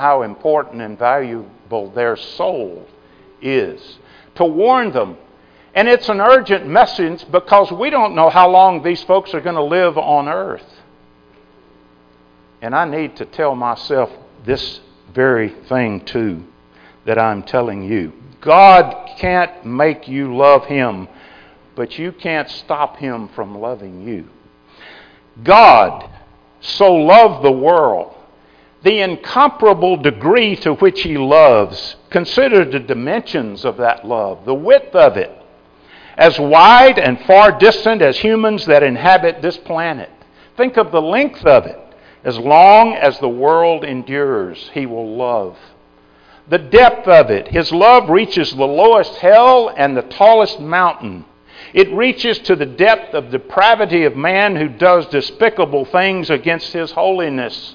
how important and valuable their soul is. To warn them. And it's an urgent message because we don't know how long these folks are going to live on earth. And I need to tell myself this very thing too that I'm telling you. God can't make you love Him, but you can't stop Him from loving you. God so loved the world. The incomparable degree to which He loves. Consider the dimensions of that love, the width of it. As wide and far distant as humans that inhabit this planet. Think of the length of it. As long as the world endures, He will love. The depth of it. His love reaches the lowest hell and the tallest mountain. It reaches to the depth of depravity of man who does despicable things against His holiness.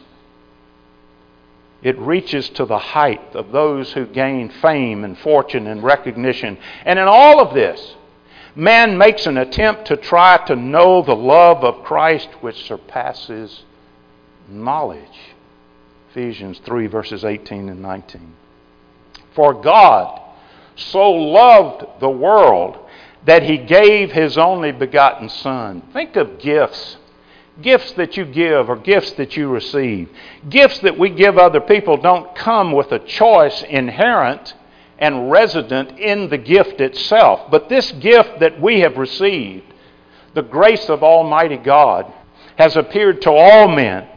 It reaches to the height of those who gain fame and fortune and recognition. And in all of this, man makes an attempt to try to know the love of Christ which surpasses knowledge. Ephesians 3 verses 18 and 19. For God so loved the world that He gave His only begotten Son. Think of gifts. Gifts that you give or gifts that you receive. Gifts that we give other people don't come with a choice inherent and resident in the gift itself. But this gift that we have received, the grace of Almighty God, has appeared to all men.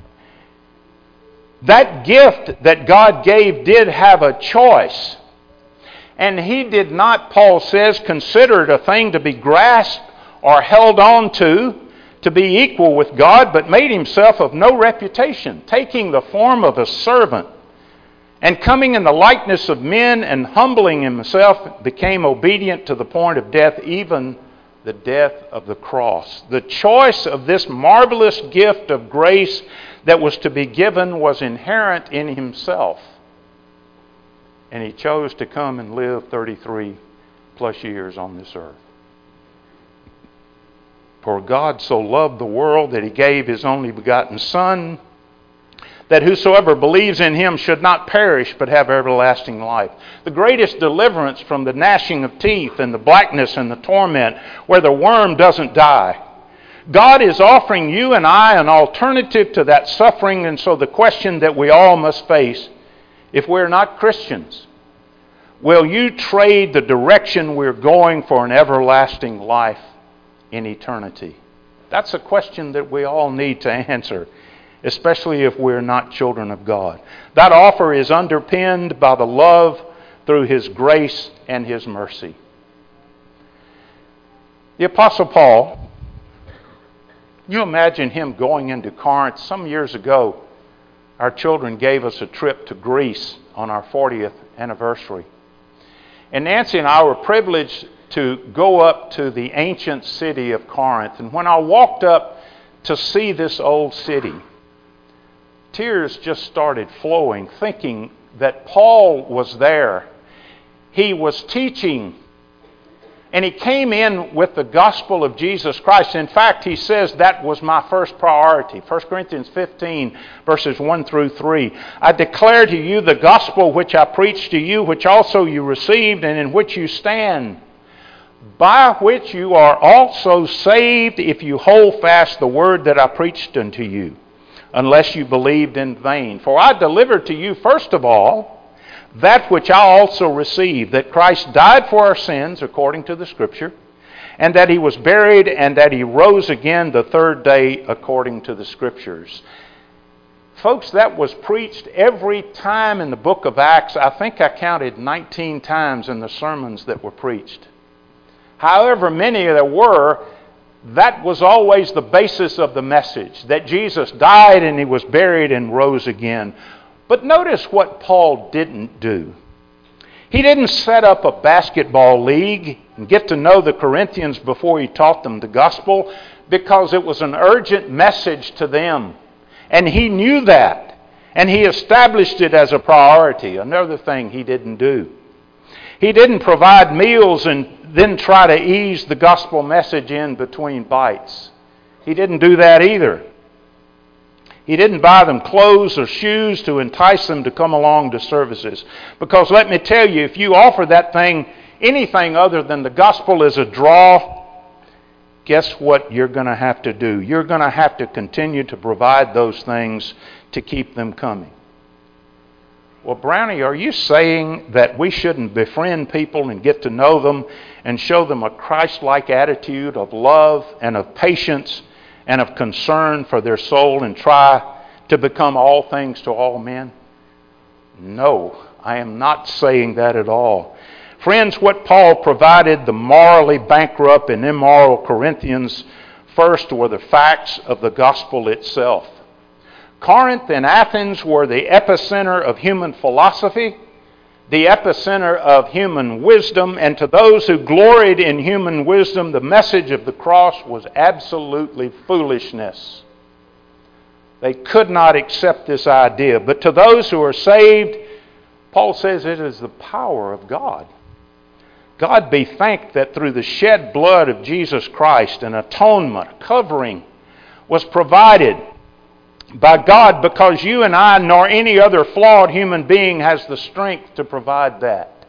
That gift that God gave did have a choice. And He did not, Paul says, consider it a thing to be grasped or held on to be equal with God, but made Himself of no reputation, taking the form of a servant. And coming in the likeness of men and humbling Himself, became obedient to the point of death, even the death of the cross. The choice of this marvelous gift of grace that was to be given was inherent in Himself. And He chose to come and live 33 plus years on this earth. For God so loved the world that He gave His only begotten Son, that whosoever believes in Him should not perish but have everlasting life. The greatest deliverance from the gnashing of teeth and the blackness and the torment where the worm doesn't die. God is offering you and I an alternative to that suffering, and so the question that we all must face, if we're not Christians, will you trade the direction we're going for an everlasting life in eternity? That's a question that we all need to answer, especially if we're not children of God. That offer is underpinned by the love through His grace and His mercy. The Apostle Paul, you imagine him going into Corinth. Some years ago, our children gave us a trip to Greece on our 40th anniversary. And Nancy and I were privileged to go up to the ancient city of Corinth. And when I walked up to see this old city, tears just started flowing, thinking that Paul was there. He was teaching, and he came in with the gospel of Jesus Christ. In fact, he says that was my first priority. 1 Corinthians 15, verses 1 through 3. I declare to you the gospel which I preached to you, which also you received, and in which you stand, by which you are also saved, if you hold fast the word that I preached unto you, unless you believed in vain. For I delivered to you first of all that which I also received, that Christ died for our sins according to the Scripture, and that He was buried, and that He rose again the third day according to the Scriptures. Folks, that was preached every time in the book of Acts. I think I counted 19 times in the sermons that were preached. However many there were, that was always the basis of the message, that Jesus died and He was buried and rose again. But notice what Paul didn't do. He didn't set up a basketball league and get to know the Corinthians before he taught them the gospel, because it was an urgent message to them. And he knew that. And he established it as a priority. Another thing he didn't do. He didn't provide meals and then try to ease the gospel message in between bites. He didn't do that either. He didn't buy them clothes or shoes to entice them to come along to services. Because let me tell you, if you offer that thing anything other than the gospel as a draw, guess what you're going to have to do? You're going to have to continue to provide those things to keep them coming. Well, Brownie, are you saying that we shouldn't befriend people and get to know them and show them a Christ-like attitude of love and of patience and of concern for their soul and try to become all things to all men? No, I am not saying that at all. Friends, what Paul provided the morally bankrupt and immoral Corinthians first were the facts of the gospel itself. Corinth and Athens were the epicenter of human philosophy, the epicenter of human wisdom, and to those who gloried in human wisdom, the message of the cross was absolutely foolishness. They could not accept this idea. But to those who are saved, Paul says it is the power of God. God be thanked that through the shed blood of Jesus Christ, an atonement, covering, was provided by God, because you and I, nor any other flawed human being, has the strength to provide that.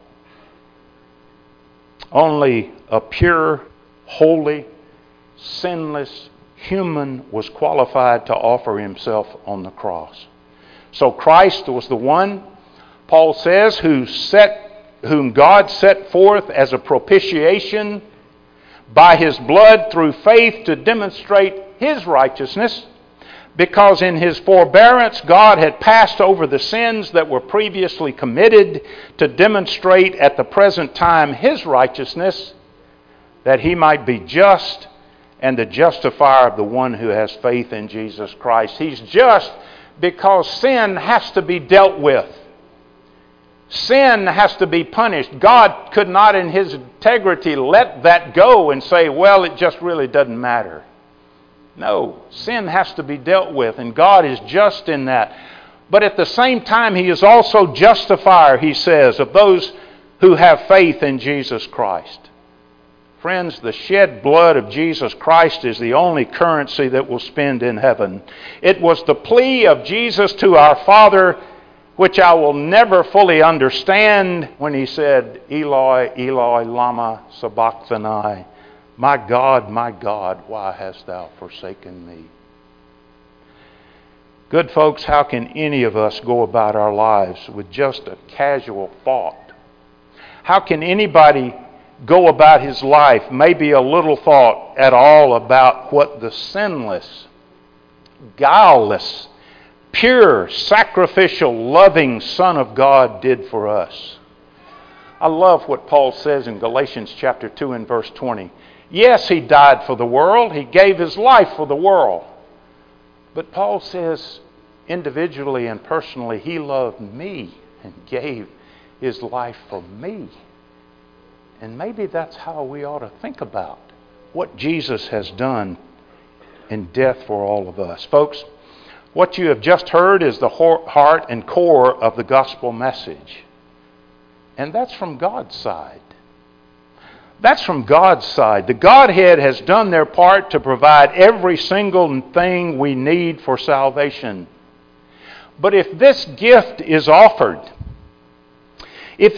Only a pure, holy, sinless human was qualified to offer himself on the cross. So Christ was the one, Paul says, whom God set forth as a propitiation by his blood through faith to demonstrate his righteousness, because in his forbearance God had passed over the sins that were previously committed to demonstrate at the present time his righteousness, that he might be just and the justifier of the one who has faith in Jesus Christ. He's just because sin has to be dealt with. Sin has to be punished. God could not in his integrity let that go and say, well, it just really doesn't matter. No, sin has to be dealt with, and God is just in that. But at the same time, he is also justifier, he says, of those who have faith in Jesus Christ. Friends, the shed blood of Jesus Christ is the only currency that will spend in heaven. It was the plea of Jesus to our Father, which I will never fully understand, when he said, Eloi, Eloi, lama sabachthani. My God, why hast thou forsaken me? Good folks, how can any of us go about our lives with just a casual thought? How can anybody go about his life, maybe a little thought at all about what the sinless, guileless, pure, sacrificial, loving Son of God did for us? I love what Paul says in Galatians chapter 2 and verse 20. Yes, he died for the world. He gave his life for the world. But Paul says individually and personally, he loved me and gave his life for me. And maybe that's how we ought to think about what Jesus has done in death for all of us. Folks, what you have just heard is the heart and core of the gospel message. And that's from God's side. That's from God's side. The Godhead has done their part to provide every single thing we need for salvation. But if this gift is offered, is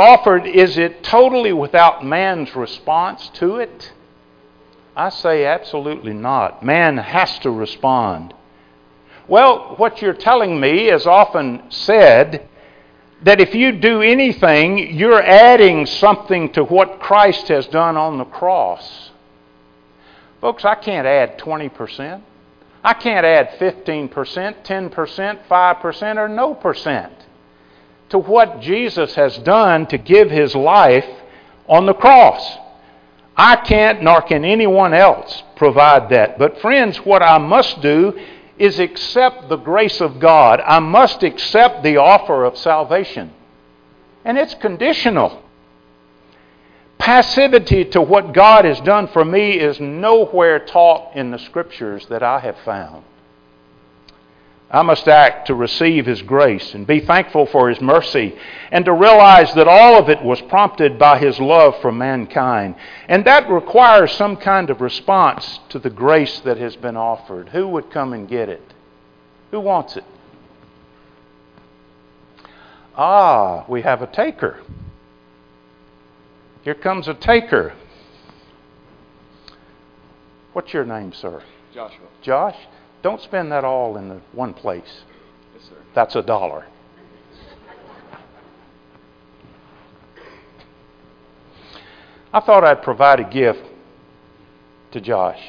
it totally without man's response to it? I say absolutely not. Man has to respond. Well, what you're telling me is often said, that if you do anything, you're adding something to what Christ has done on the cross. Folks, I can't add 20%. I can't add 15%, 10%, 5%, or no percent to what Jesus has done to give his life on the cross. I can't, nor can anyone else provide that. But friends, what I must do is accept the grace of God. I must accept the offer of salvation. And it's conditional. Passivity to what God has done for me is nowhere taught in the Scriptures that I have found. I must act to receive his grace and be thankful for his mercy, and to realize that all of it was prompted by his love for mankind. And that requires some kind of response to the grace that has been offered. Who would come and get it? Who wants it? Ah, we have a taker. Here comes a taker. What's your name, sir? Joshua. Josh? Don't spend that all in the one place. Yes, sir. That's $1. I thought I'd provide a gift to Josh.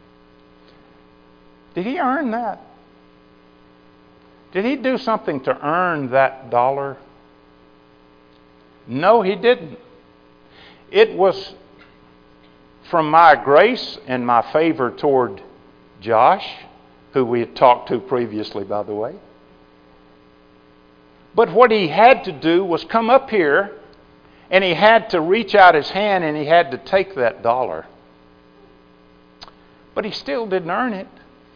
Did he earn that? Did he do something to earn that $1? No, he didn't. It was from my grace and my favor toward Josh, who we had talked to previously, by the way. But what he had to do was come up here, and he had to reach out his hand, and he had to take that $1. But he still didn't earn it.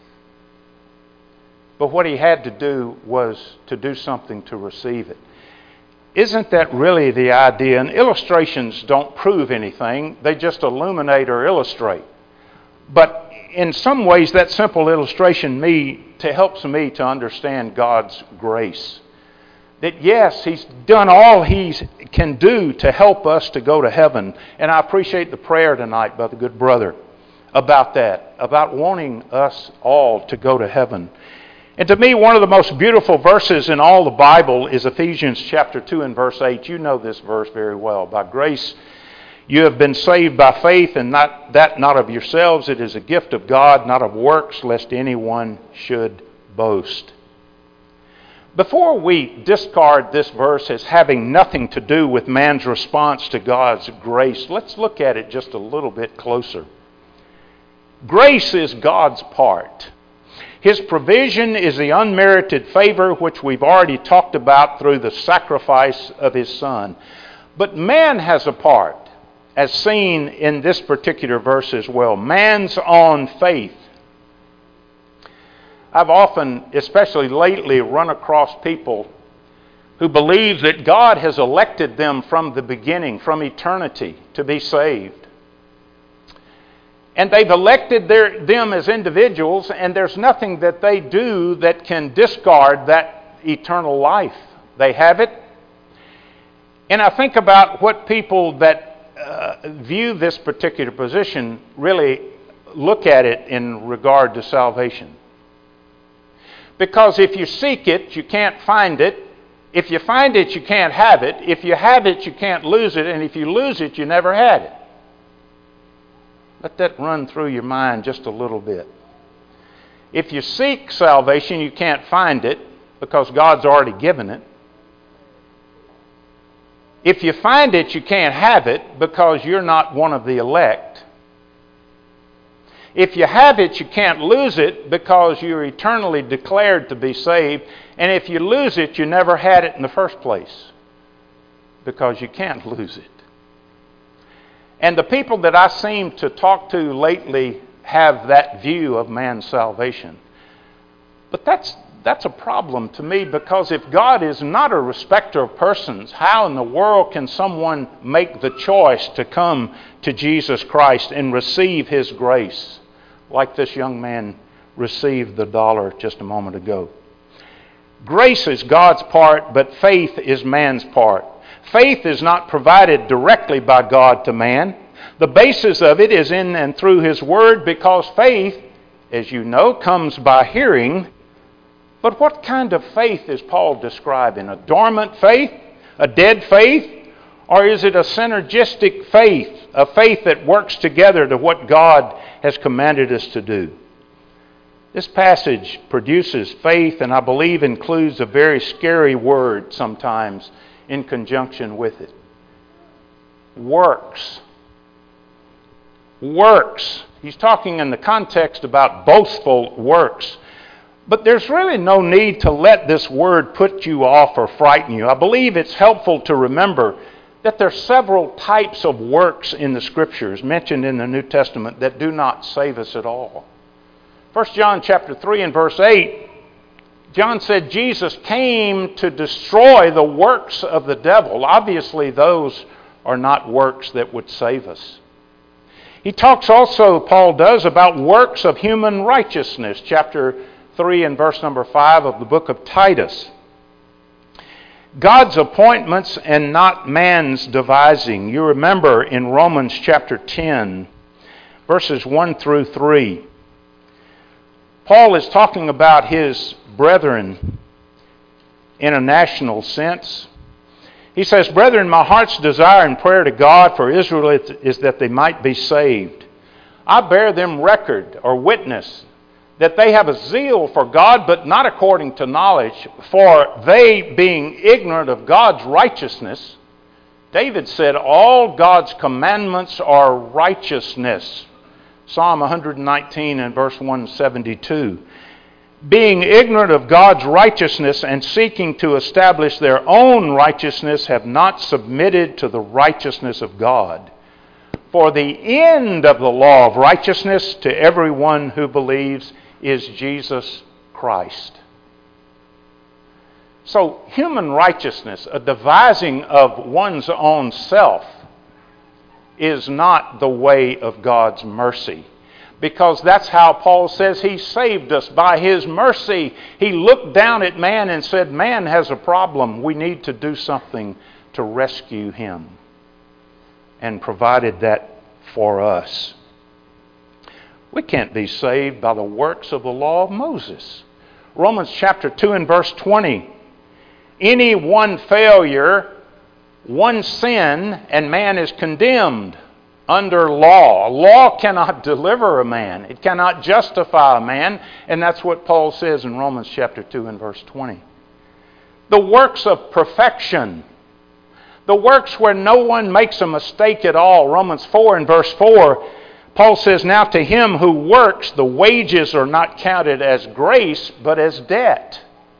But what he had to do was to do something to receive it. Isn't that really the idea? And illustrations don't prove anything. They just illuminate or illustrate. But in some ways, that simple illustration helps me to understand God's grace. That yes, He's done all He can do to help us to go to heaven. And I appreciate the prayer tonight by the good brother about that, about wanting us all to go to heaven. And to me, one of the most beautiful verses in all the Bible is Ephesians chapter 2 and verse 8. You know this verse very well. By grace you have been saved by faith, and not of yourselves. It is a gift of God, not of works, lest anyone should boast. Before we discard this verse as having nothing to do with man's response to God's grace, let's look at it just a little bit closer. Grace is God's part. His provision is the unmerited favor which we've already talked about through the sacrifice of His Son. But man has a part, as seen in this particular verse as well. Man's own faith. I've often, especially lately, run across people who believe that God has elected them from the beginning, from eternity, to be saved. And they've elected them as individuals, and there's nothing that they do that can discard that eternal life. They have it. And I think about what people that view this particular position really look at it in regard to salvation. Because if you seek it, you can't find it. If you find it, you can't have it. If you have it, you can't lose it. And if you lose it, you never had it. Let that run through your mind just a little bit. If you seek salvation, you can't find it because God's already given it. If you find it, you can't have it because you're not one of the elect. If you have it, you can't lose it because you're eternally declared to be saved. And if you lose it, you never had it in the first place because you can't lose it. And the people that I seem to talk to lately have that view of man's salvation. But that's a problem to me, because if God is not a respecter of persons, how in the world can someone make the choice to come to Jesus Christ and receive His grace like this young man received the $1 just a moment ago? Grace is God's part, but faith is man's part. Faith is not provided directly by God to man. The basis of it is in and through His Word, because faith, as you know, comes by hearing. But what kind of faith is Paul describing? A dormant faith? A dead faith? Or is it a synergistic faith? A faith that works together to what God has commanded us to do? This passage produces faith, and I believe includes a very scary word sometimes in conjunction with it. Works. Works. He's talking in the context about boastful works. But there's really no need to let this word put you off or frighten you. I believe it's helpful to remember that there are several types of works in the Scriptures mentioned in the New Testament that do not save us at all. 1 John chapter 3 and verse 8, John said Jesus came to destroy the works of the devil. Obviously, those are not works that would save us. He talks also, Paul does, about works of human righteousness. Chapter 3 and verse number 5 of the book of Titus. God's appointments and not man's devising. You remember in Romans chapter 10, verses 1 through 3. Paul is talking about his brethren in a national sense. He says, "Brethren, my heart's desire and prayer to God for Israel is that they might be saved. I bear them record or witness that they have a zeal for God, but not according to knowledge. For they, being ignorant of God's righteousness," David said, "all God's commandments are righteousness." Psalm 119 and verse 172. "Being ignorant of God's righteousness and seeking to establish their own righteousness, have not submitted to the righteousness of God. For the end of the law of righteousness to everyone who believes is Jesus Christ." So human righteousness, a devising of one's own self, is not the way of God's mercy. Because that's how Paul says He saved us, by His mercy. He looked down at man and said, man has a problem. We need to do something to rescue him. And provided that for us. We can't be saved by the works of the law of Moses. Romans chapter 2 and verse 20. "Any one failure, one sin, and man is condemned under law." Law cannot deliver a man. It cannot justify a man. And that's what Paul says in Romans chapter 2 and verse 20. The works of perfection. The works where no one makes a mistake at all. Romans 4 and verse 4. Paul says, "Now to him who works, the wages are not counted as grace, but as debt."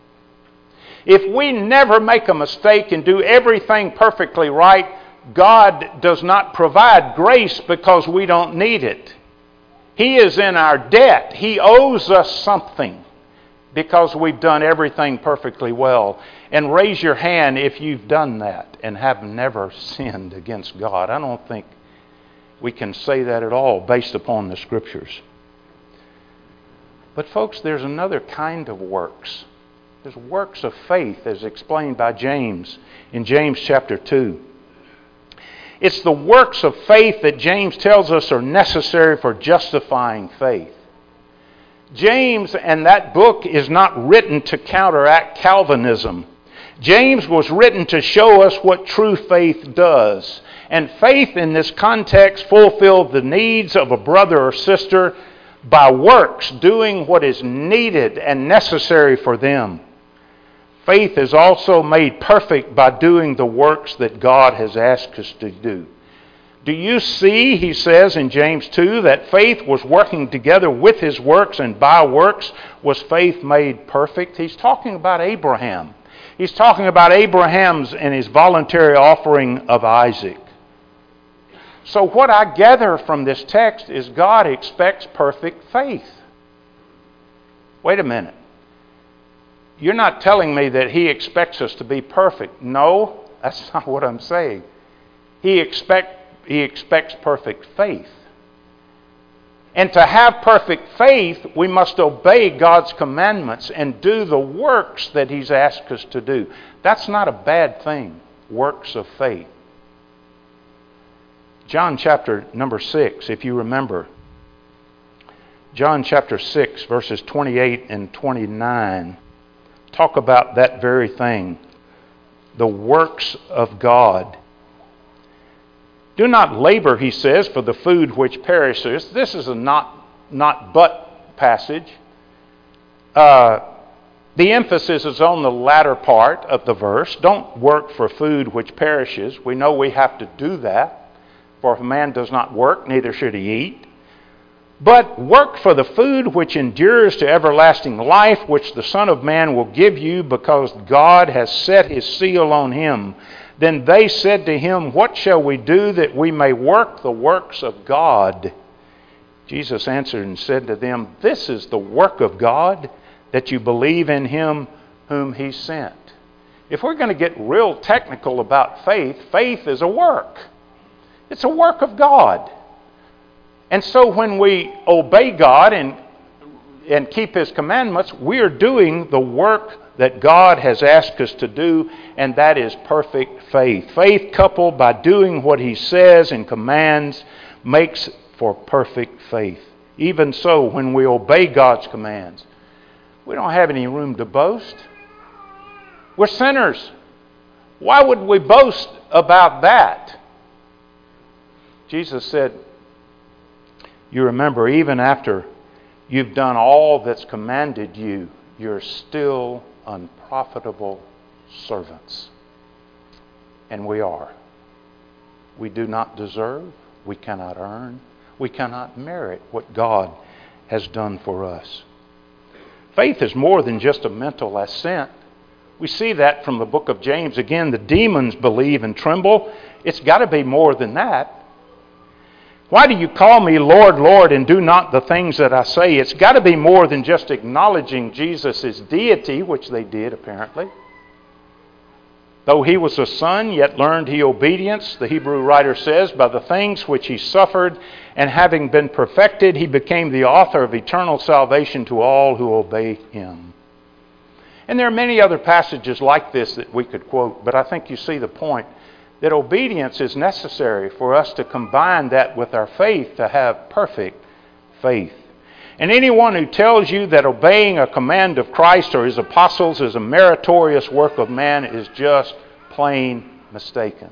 If we never make a mistake and do everything perfectly right, God does not provide grace because we don't need it. He is in our debt. He owes us something because we've done everything perfectly well. And raise your hand if you've done that and have never sinned against God. I don't think we can say that at all based upon the Scriptures. But folks, there's another kind of works. There's works of faith as explained by James in James chapter 2. It's the works of faith that James tells us are necessary for justifying faith. James and that book is not written to counteract Calvinism. James was written to show us what true faith does. And faith in this context fulfilled the needs of a brother or sister by works, doing what is needed and necessary for them. Faith is also made perfect by doing the works that God has asked us to do. Do you see, he says in James 2, that faith was working together with his works, and by works was faith made perfect? He's talking about Abraham. He's talking about Abraham's and his voluntary offering of Isaac. So what I gather from this text is God expects perfect faith. Wait a minute. You're not telling me that He expects us to be perfect. No, that's not what I'm saying. He expects perfect faith. And to have perfect faith, we must obey God's commandments and do the works that He's asked us to do. That's not a bad thing, works of faith. John chapter number 6, if you remember. John chapter 6, verses 28 and 29. Talk about that very thing. The works of God. "Do not labor," he says, "for the food which perishes." This is a not but passage. The emphasis is on the latter part of the verse. Don't work for food which perishes. We know we have to do that. For if a man does not work, neither should he eat. But work for the food which endures to everlasting life, which the Son of Man will give you, because God has set His seal on him. Then they said to him, "What shall we do that we may work the works of God?" Jesus answered and said to them, "This is the work of God, that you believe in Him whom He sent." If we're going to get real technical about faith, faith is a work. It's a work of God. And so when we obey God and and keep His commandments, we are doing the work that God has asked us to do, and that is perfect faith. Faith coupled by doing what He says and commands makes for perfect faith. Even so, when we obey God's commands, we don't have any room to boast. We're sinners. Why would we boast about that? Jesus said, you remember, even after you've done all that's commanded you, you're still unprofitable servants. And we are. We do not deserve, we cannot earn, we cannot merit what God has done for us. Faith is more than just a mental assent. We see that from the book of James. Again, the demons believe and tremble. It's got to be more than that. Why do you call me Lord, Lord, and do not the things that I say? It's got to be more than just acknowledging Jesus' deity, which they did apparently. Though He was a son, yet learned He obedience, the Hebrew writer says, by the things which He suffered, and having been perfected, He became the author of eternal salvation to all who obey Him. And there are many other passages like this that we could quote, but I think you see the point, that obedience is necessary for us to combine that with our faith to have perfect faith. And anyone who tells you that obeying a command of Christ or His apostles is a meritorious work of man is just plain mistaken.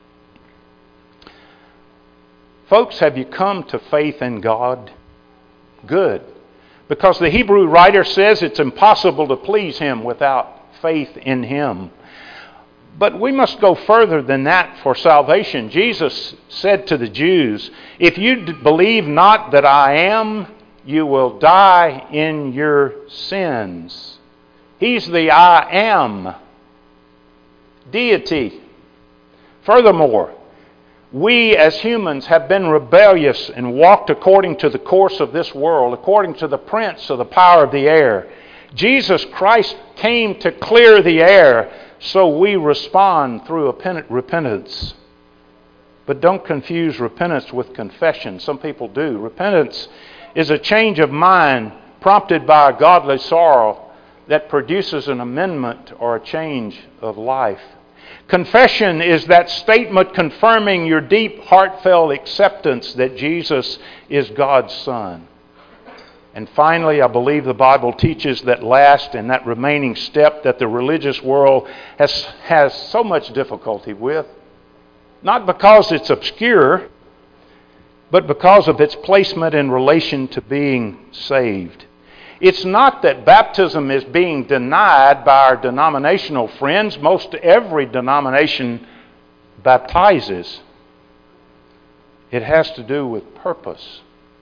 Folks, have you come to faith in God? Good. Because the Hebrew writer says it's impossible to please Him without faith in Him. But we must go further than that for salvation. Jesus said to the Jews, if you believe not that I am, you will die in your sins. He's the I am deity. Furthermore, we as humans have been rebellious and walked according to the course of this world, according to the prince of the power of the air. Jesus Christ came to clear the air, so we respond through repentance. But don't confuse repentance with confession. Some people do. Repentance is a change of mind prompted by a godly sorrow that produces an amendment or a change of life. Confession is that statement confirming your deep, heartfelt acceptance that Jesus is God's Son. And finally, I believe the Bible teaches that last and that remaining step that the religious world has so much difficulty with. Not because it's obscure, but because of its placement in relation to being saved. It's not that baptism is being denied by our denominational friends. Most every denomination baptizes. It has to do with purpose.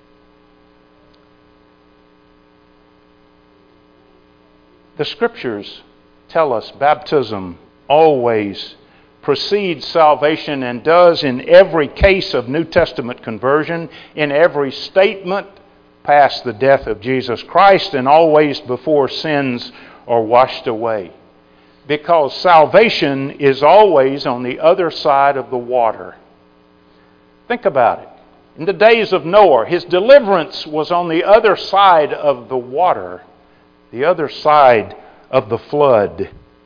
The Scriptures tell us baptism always precedes salvation and does in every case of New Testament conversion, in every statement past the death of Jesus Christ, and always before sins are washed away. Because salvation is always on the other side of the water. Think about it. In the days of Noah, his deliverance was on the other side of the water, the other side of the flood.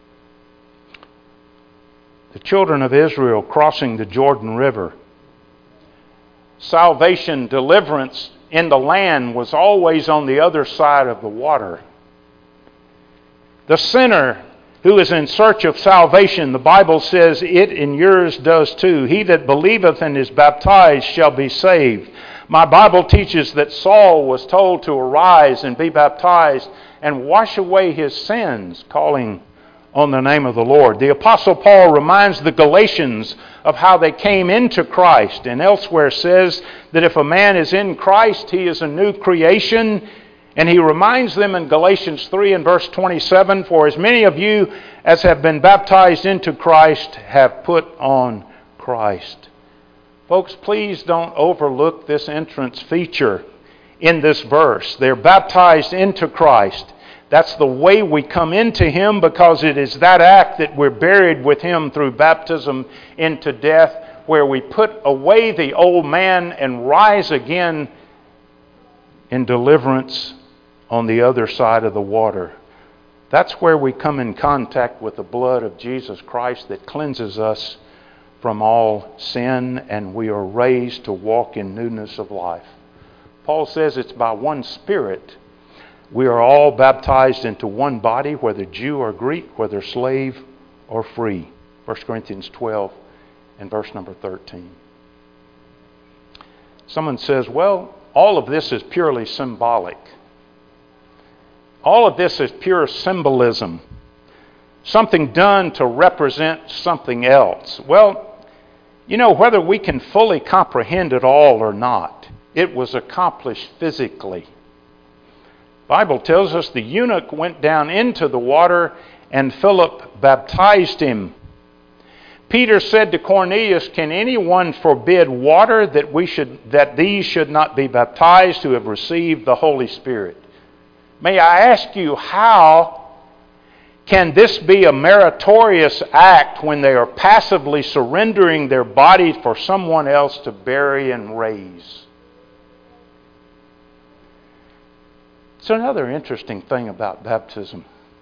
The children of Israel crossing the Jordan River. Salvation, deliverance in the land was always on the other side of the water. The sinner who is in search of salvation, the Bible says it and yours does too. He that believeth and is baptized shall be saved. My Bible teaches that Saul was told to arise and be baptized and wash away his sins, calling on the name of the Lord. The Apostle Paul reminds the Galatians of how they came into Christ, and elsewhere says that if a man is in Christ, he is a new creation. And he reminds them in Galatians 3 and verse 27, for as many of you as have been baptized into Christ have put on Christ. Folks, please don't overlook this entrance feature in this verse. They're baptized into Christ. That's the way we come into Him, because it is that act that we're buried with Him through baptism into death, where we put away the old man and rise again in deliverance on the other side of the water. That's where we come in contact with the blood of Jesus Christ that cleanses us from all sin, and we are raised to walk in newness of life. Paul says it's by one Spirit we are all baptized into one body, whether Jew or Greek, whether slave or free. 1 Corinthians 12 and verse number 13. Someone says, well, all of this is purely symbolic. All of this is pure symbolism. Something done to represent something else. Well, you know, whether we can fully comprehend it all or not, it was accomplished physically. The Bible tells us the eunuch went down into the water and Philip baptized him. Peter said to Cornelius, can anyone forbid water that these should not be baptized who have received the Holy Spirit? May I ask you, how can this be a meritorious act when they are passively surrendering their body for someone else to bury and raise? It's another interesting thing about baptism.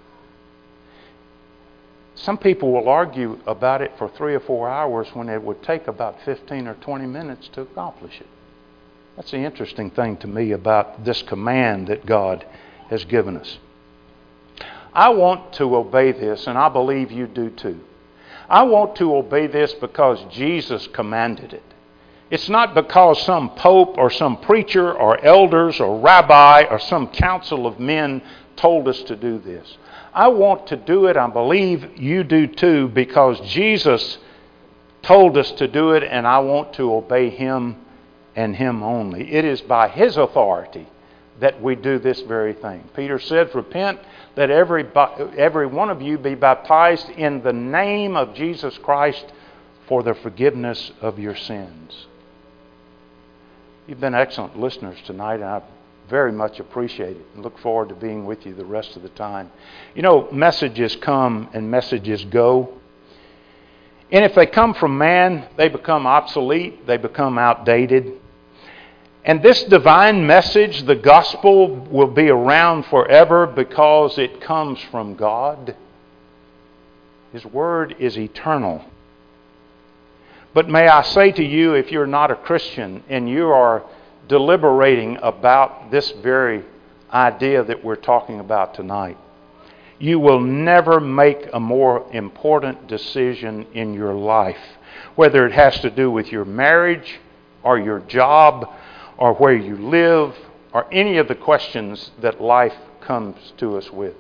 Some people will argue about it for 3 or 4 hours when it would take about 15 or 20 minutes to accomplish it. That's the interesting thing to me about this command that God has given us. I want to obey this, and I believe you do too. I want to obey this because Jesus commanded it. It's not because some pope or some preacher or elders or rabbi or some council of men told us to do this. I want to do it, I believe you do too, because Jesus told us to do it, and I want to obey Him and Him only. It is by His authority that we do this very thing. Peter said, repent, let every one of you be baptized in the name of Jesus Christ for the forgiveness of your sins. You've been excellent listeners tonight, and I very much appreciate it and look forward to being with you the rest of the time. You know, messages come and messages go. And if they come from man, they become obsolete, they become outdated. And this divine message, the gospel, will be around forever because it comes from God. His word is eternal. But may I say to you, if you're not a Christian and you are deliberating about this very idea that we're talking about tonight, you will never make a more important decision in your life, whether it has to do with your marriage or your job or where you live or any of the questions that life comes to us with.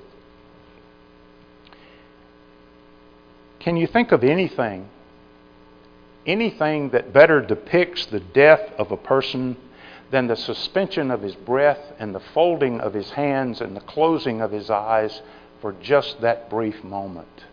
Can you think of anything that better depicts the death of a person than the suspension of his breath and the folding of his hands and the closing of his eyes for just that brief moment?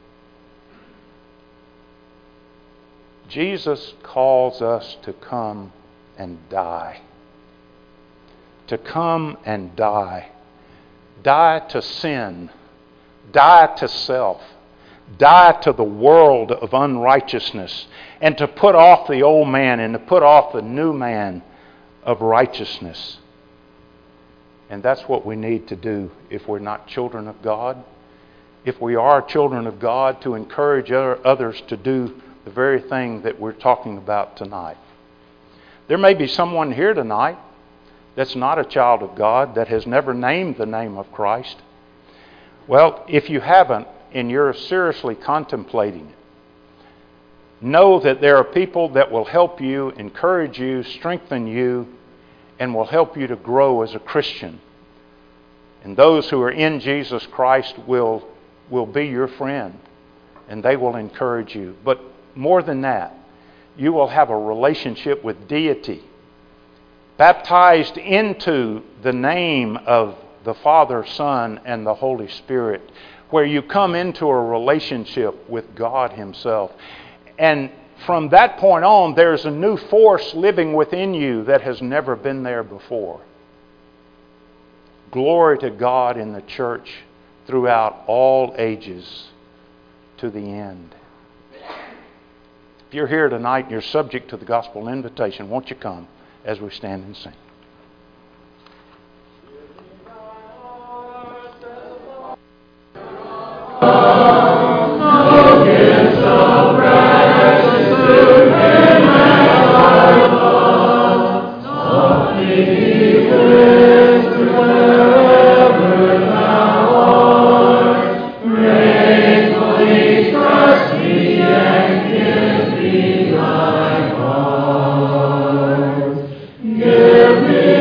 Jesus calls us to come and die. To come and die. Die to sin. Die to self. Die to the world of unrighteousness, and to put off the old man and to put off the new man of righteousness. And that's what we need to do if we're not children of God. If we are children of God, to encourage others to do the very thing that we're talking about tonight. There may be someone here tonight that's not a child of God, that has never named the name of Christ. Well, if you haven't, and you're seriously contemplating it, know that there are people that will help you, encourage you, strengthen you, and will help you to grow as a Christian. And those who are in Jesus Christ will be your friend, and they will encourage you. But more than that, you will have a relationship with deity, baptized into the name of the Father, Son, and the Holy Spirit, where you come into a relationship with God Himself. And from that point on, there's a new force living within you that has never been there before. Glory to God in the church throughout all ages to the end. If you're here tonight and you're subject to the gospel invitation, won't you come as we stand and sing? Give me